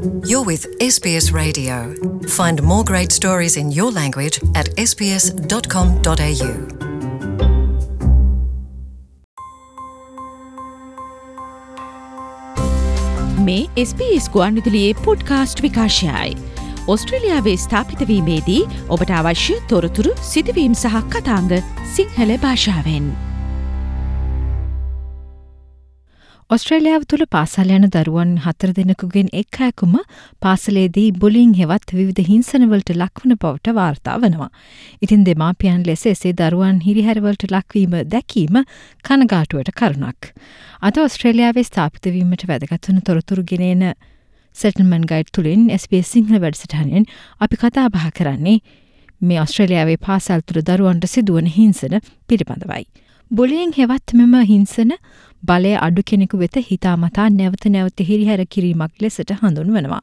You're with SBS Radio. Find more great stories in your language at sbs.com.au. මේ SBS ගුවන්විදුලියේ podcast විකාශයයි. ඔස්ට්‍රේලියාවේ ස්ථාපිත වීමේදී ඔබට අවශ්‍ය තොරතුරු සිදුවීම් සහ කතාංග සිංහල භාෂාවෙන්. ඔස්ට්‍රේලියාව තුළ පාසල් යන දරුවන් 4 දෙනෙකුගෙන් එක් අයෙකුම පාසලේදී බුලින් හෙවත් විවිධ හිංසනවලට ලක්වන බවට වාර්තා වනවා. ඉතින් දෙමාපියන් ලෙස එසේ දරුවන් හිරිහැරවලට ලක්වීම දැකීම කනගාටුවට කරුණක්. අද ඔස්ට්‍රේලියාවේ ස්ථාපිත වීමට වැදගත් වන තොරතුරු ගෙනෙන සෙටල්මන්ට් ගයිඩ් තුලින් SBS සිංහල වැඩසටහනෙන් අපි කතා බහ කරන්නේ මේ ඔස්ට්‍රේලියාවේ පාසල් තුළ දරුවන්ට සිදුවන හිංසන පිළිබඳවයි. බුලින් හෙවත් මෙම හිංසන බලය අඩු කෙනෙකු වෙත හිතාමතා නැවත නැවත හිරිහැර කිරීමක් ලෙසට හඳුන්වනවා.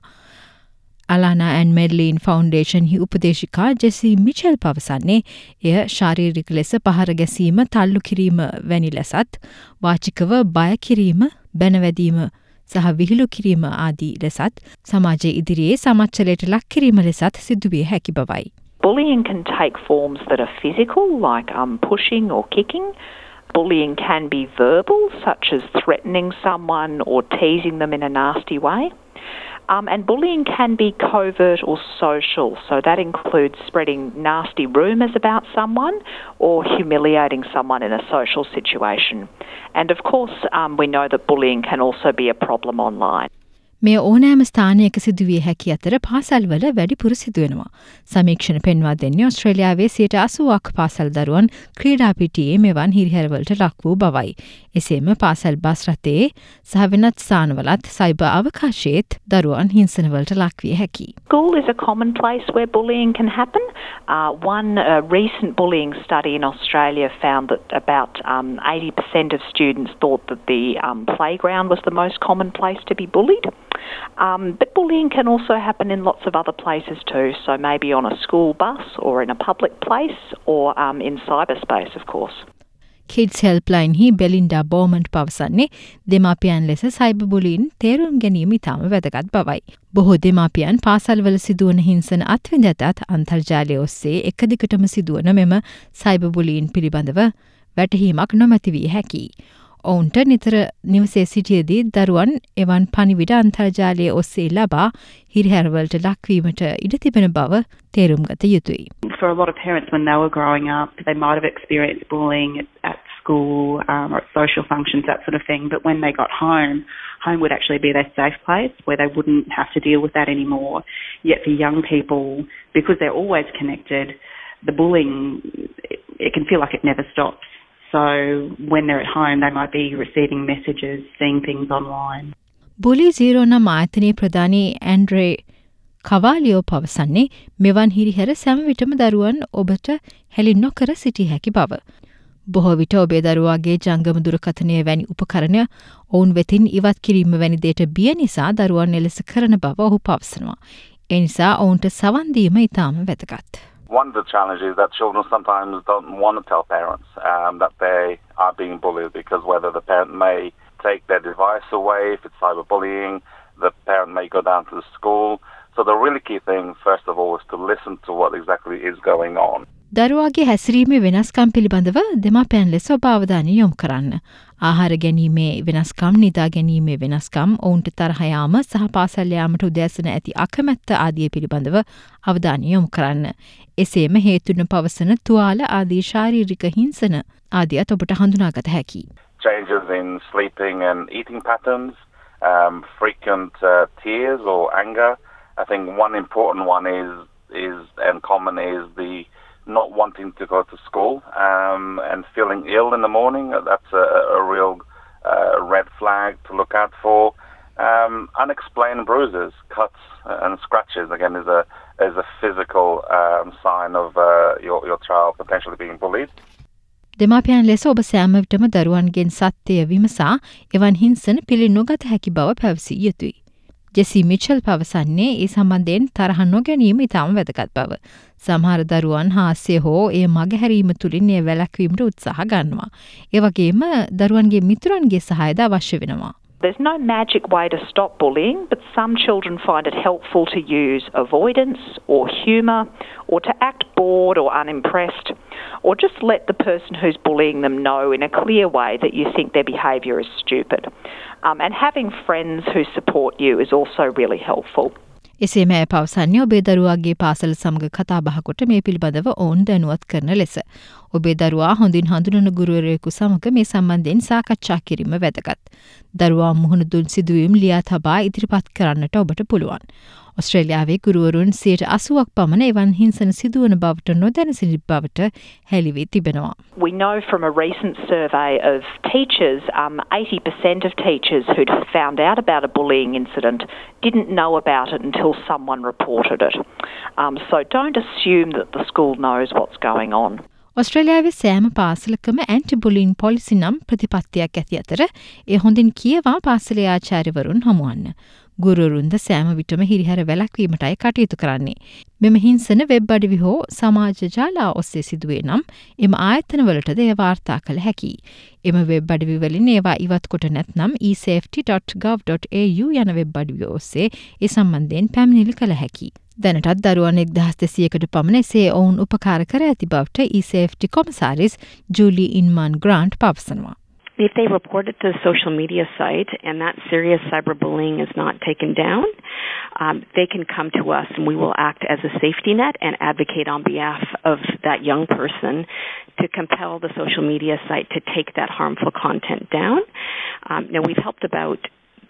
අලානා ඇන් මෙඩ්ලින් ෆවුන්ඩේෂන් හි උපදේශිකා ජෙසි මිචෙල් පවසන්නේ එය ශාරීරික ලෙස පහර ගැසීම, තල්ලු කිරීම වැනි ලෙසත්, වාචිකව බය කිරීම, බැනවැදීම සහ විහිළු කිරීම ආදී ලෙසත් සමාජයේ ඉදිරියේ සමච්චලයට ලක් කිරීම ලෙසත් සිදුවිය හැකි බවයි. Bullying can take forms that are physical, like pushing or kicking. Bullying can be verbal, such as threatening someone or teasing them in a nasty way. And bullying can be covert or social, so that includes spreading nasty rumours about someone or humiliating someone in a social situation. And of course, we know that bullying can also be a problem online. මේ ඕනෑම ස්ථානයක සිදුවිය හැකි අතර පාසල්වල වැඩිපුර සිදුවෙනවා. සමීක්ෂණ පෙන්වා දෙන්නේ ඔස්ට්‍රේලියාවේ 80% පාසල් දරුවන් ක්‍රීඩා පිටියේ මෙවන් හිරිහැරවලට ලක් වූ බවයි. එසේම පාසල් බස් රථයේ සහ වෙනත් ස්ථානවලත් සයිබර් අවකාශයේත් දරුවන් හිංසනවලට ලක් විය හැකියි. School is a common place where bullying can happen. One recent bullying study in Australia found that about 80% of students thought that the playground was the most common place to be bullied. But bullying can also happen in lots of other places too, so maybe on a school bus or in a public place or in cyberspace, of course. Kids Helpline හි බෙලින්ඩා බෝමන්ට් පවසන්නේ දෙමාපියන් ලෙස cyber බුලින් තේරුම් ගැනීම ඉතාම වැදගත් බවයි. බොහෝ දෙමාපියන් පාසල්වල සිදුවන හිංසන අත්විඳ ඇතත් අන්තර්ජාලය ඔස්සේ එක දිගටම සිදුවන මෙම සයිබර් බුලින් පිළිබඳව වැටහීමක් නොමැති වී හැකියි. ඔවුන්ට නිතර නිවසේ සිටියදී දරුවන් එවන් පණිවිඩ අන්තර්ජාලය ඔස්සේ ලබා හිරිහැරවලට ලක්වීමට ඉඩ තිබෙන බව තේරුම් ගත යුතුයි. For a lot of parents, when they were growing up, they might have experienced bullying at school or at social functions, that sort of thing. But when they got home, home would actually be their safe place where they wouldn't have to deal with that anymore. Yet for young people, because they're always connected, the bullying, it can feel like it never stops. So when they're at home, they might be receiving messages, seeing things online. Bully Zero නම් ආයතනයේ ප්‍රධානී Andre කවාලියෝ පවසන්නේ මෙවන් හිරිහැර සෑම විටම දරුවන් ඔබට හැලි නොකර සිටිය හැකි බව. බොහෝ විට ඔබේ දරුවාගේ ජංගම දුරකථනය වැනි උපකරණ ඔවුන් වෙතින් ඉවත් කිරීම වැනි දේට බිය නිසා දරුවන් එලෙස කරන බව ඔහු පවසනවා. ඒ නිසා ඔවුන්ට සවන් දීම ඉතාම වැදගත්. One of the challenges is that children sometimes don't want to tell parents that they are being bullied, because whether the parent may take their device away, if it's cyberbullying, the parent may go down to the school. So the really key thing, first of all, is to listen to what exactly is going on. දරුවාගේ හැසිරීමේ වෙනස්කම් පිළිබඳව දෙමාපියන් ලෙස ඔබ අවධානය යොමු කරන්න. ආහාර ගැනීමේ වෙනස්කම්, නිදා ගැනීමේ වෙනස්කම්, ඔවුන්ට තරහ යාම සහ පාසල් යාමට උදෑසන ඇති අකමැත්ත ආදිය පිළිබඳව අවධානය යොමු කරන්න. එසේම හේතුන පවසන තුවාල ආදී ශාරීරික හිංසන ආදියත් ඔබට හඳුනාගත හැකියි. Changes in sleeping and eating patterns, frequent tears or anger. I think one important one is and common is the not wanting to go to school and feeling ill in the morning. That's a real red flag to look out for. Unexplained bruises, cuts and scratches, again, is a physical sign of your child potentially being bullied. දෙමාපියන් ලෙස ඔබ සෑම විටම දරුවන්ගෙන් සත්‍යය විමසා එවන් හිංසන පිළි නොගත හැකි බව පැවසිය යුතුයි. ජෙසි මිචෙල් පවසන්නේ ඒ සම්බන්ධයෙන් තරහ නොගැනීම ඉතාම වැදගත් බව. සමහර දරුවන් හාස්‍ය හෝ එය මගහැරීම තුළින් එය වැළැක්වීමට උත්සාහ ගන්නවා. ඒ වගේම දරුවන්ගේ මිතුරන්ගේ සහායද අවශ්‍ය වෙනවා. There's no magic way to stop bullying, but some children find it helpful to use avoidance or humour, or to act bored or unimpressed, or just let the person who's bullying them know in a clear way that you think their behaviour is stupid. And having friends who support you is also really helpful. එසේම ඇය පවසන්නේ ඔබේ දරුවාගේ පාසල සමග කතා බහකොට මේ පිළිබඳව ඔවුන් දැනුවත් කරන ලෙස. ඔබේ දරුවා හොඳින් හඳුනන ගුරුවරයෙකු සමග මේ සම්බන්ධයෙන් සාකච්ඡා කිරීම වැදගත්. දරුවා මුහුණ දුන් සිදුවීම් ලියා තබා ඉදිරිපත් කරන්නට ඔබට පුළුවන්. ඔස්ට්‍රේලියාවේ ගුරුවරුන් 80% පමණ එවන් හිංසන සිදුවන බවට නොදැන සිටි බවට හෙළි වී තිබෙනවා. We know from a recent survey of teachers, 80% of teachers who'd found out about a bullying incident didn't know about it until someone reported it. So don't assume that the school knows what's going on. ඔස්ට්‍රේලියාවේ සෑම පාසලකම ඇන්ටි-බුලින් police නම් ප්‍රතිපත්තියක් ඇති අතර ඒ හොඳින් කියවා පාසලේ ආචාර්යවරුන් හමුවන්න. ගුරුවරුන්ද සෑම විටම හිරිහැර වැළැක්වීමටයි කටයුතු කරන්නේ. මෙම හිංසන වෙබ් අඩවි හෝ සමාජ ජාලා ඔස්සේ සිදුවේ නම් එම ආයතනවලටද එය වාර්තා කළ හැකියි. එම වෙබ් අඩවි වලින් ඒවා ඉවත් කොට නැත්නම් esafety.gov.au යන වෙබ් අඩවිය ඔස්සේ ඒ සම්බන්ධයෙන් පැමිණිලි කළ හැකියි. දැනටත් දරුවන් 1200කට පමණ එසේ ඔවුන් උපකාර කර ඇති බවට esafety commissioner Julie Inman Grant පවසනවා. If they report it to the social media site and that serious cyberbullying is not taken down, they can come to us and we will act as a safety net and advocate on behalf of that young person to compel the social media site to take that harmful content down. Now, we've helped about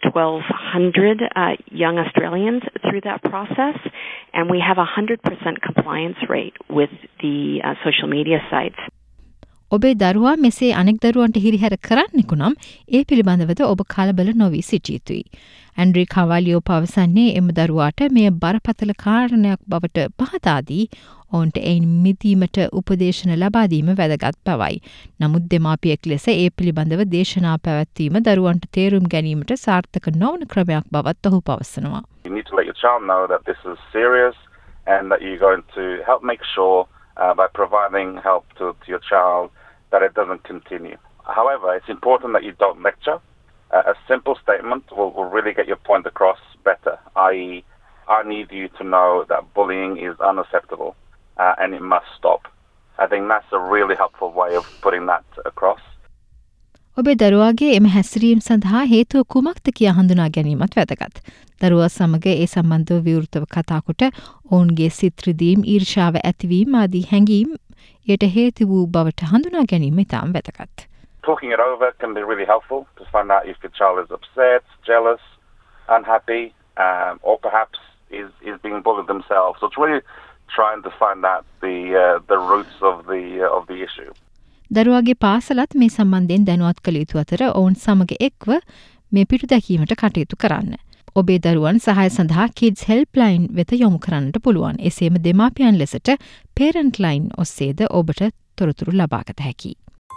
1,200 young Australians through that process, and we have a 100% compliance rate with the social media sites. ඔබේ දරුවා මෙසේ අනෙක් දරුවන්ට හිරිහැර කරන්නෙකු නම් ඒ පිළිබඳවද ඔබ කලබල නොවී සිටිය යුතුයි. ඇන්ඩ්‍රී කවාලියෝ පවසන්නේ එම දරුවාට මෙය බරපතල කාරණයක් බවට පහදා දී ඔවුන්ට එයින් මිදීමට උපදේශන ලබා දීම වැදගත් බවයි. නමුත් දෙමාපියෙක් ලෙස ඒ පිළිබඳව දේශනා පැවැත්වීම දරුවන්ට තේරුම් ගැනීමට සාර්ථක නොවන ක්‍රමයක් බවත් ඔහු පවසනවා. You need to let your child know that this is serious and that you're going to help make sure by providing help to your child that it doesn't continue. However, it's important that you don't lecture. A simple statement will really get your point across better, i.e., I need you to know that bullying is unacceptable and it must stop. I think that's a really helpful way of putting that across. ඔබේ දරුවාගේ එම හැසිරීම් සඳහා හේතුව කුමක්ද කියා හඳුනා ගැනීමත් වැදගත්. දරුවා සමග ඒ සම්බන්ධව විවෘතව කතා කොට ඔවුන්ගේ සිත් රිදීම්, ඊර්ෂාව ඇතිවීම ආදී හැඟීම් යට හේතු වූ බවට හඳුනා ගැනීම ඉතාම වැදගත්. Talking it over can be really helpful to find out if your child is upset, jealous, unhappy, or perhaps is being bullied themselves. So it's really trying to find out the roots of the issue. දරුවාගේ පාසලත් මේ සම්බන්ධයෙන් දැනුවත් කළ යුතු අතර ඔවුන් සමග එක්ව මේ පිටු දැකීමට කටයුතු කරන්න. ඔබේ දරුවන් සහාය සඳහා Kids Helpline වෙත යොමු කරන්නට පුළුවන්. එසේම දෙමාපියන් ලෙසට Parent Line ඔස්සේද ඔබට තොරතුරු ලබාගත හැකියි.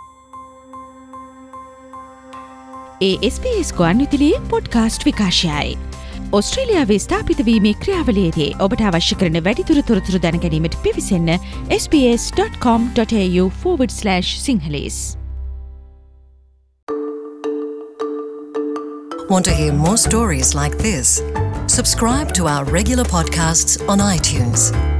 ඒ SBS ගුවන්විදුලියේ පොඩ්කාස්ට් විකාශයයි. ඔස්ට්‍රේලියාවේ ස්ථාපිත වීමේ ක්‍රියාවලියේදී ඔබට අවශ්‍ය කරන වැඩිදුර තොරතුරු දැන ගැනීමට පිවිසෙන්න sbs.com.au/sinhalese. Want to hear more stories like this? Subscribe to our regular podcasts on iTunes.